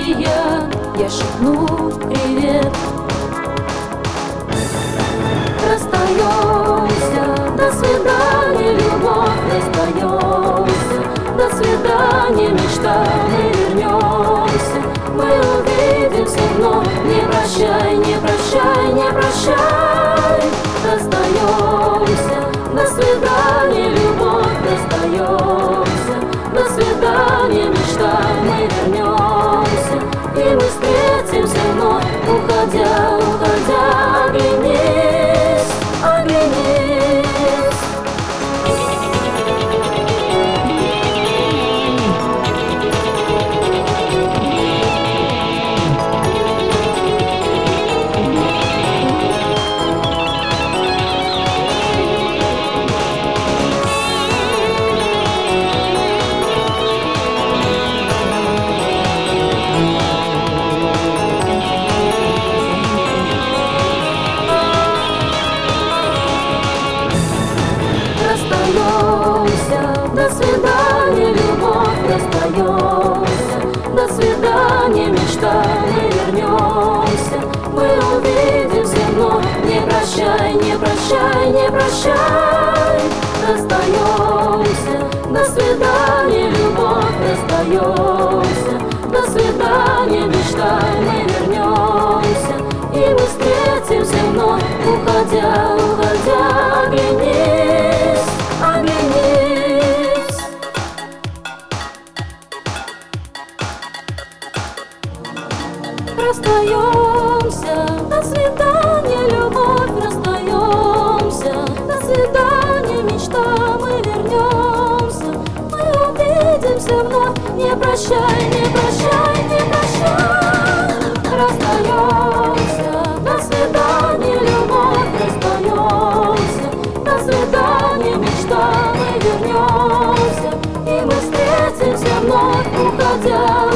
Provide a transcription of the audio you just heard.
я шепну привет. Расстаемся, до свидания, любовь, расстаемся, до свидания, мечта, мы вернемся, мы увидимся вновь. Не прощай, не прощай, не прощай. Расстаемся, до свидания, любовь, расстаемся, до свидания, мечта, мы вернемся, и мы встретимся вновь. Уходя, уходя, оглянись, оглянись. До свидания, любовь, расстаемся, до свидания, мечта, мы вернемся, мы увидимся вновь. Не прощай, не прощай, не прощай. Расстаемся, до свидания, любовь, расстаемся, до свидания, мечта, мы вернемся, и мы встретимся вновь. Уходя, уходя, оглянись, оглянись. Расстаемся, до свидания, любовь, расстаемся, до свидания, мечта, мы вернемся, мы увидимся вновь. Не прощай, не прощай, не прощай. Расстаемся, до свидания, любовь, расстаемся, до свидания, мечта, мы вернемся, и мы встретимся вновь. Уходя,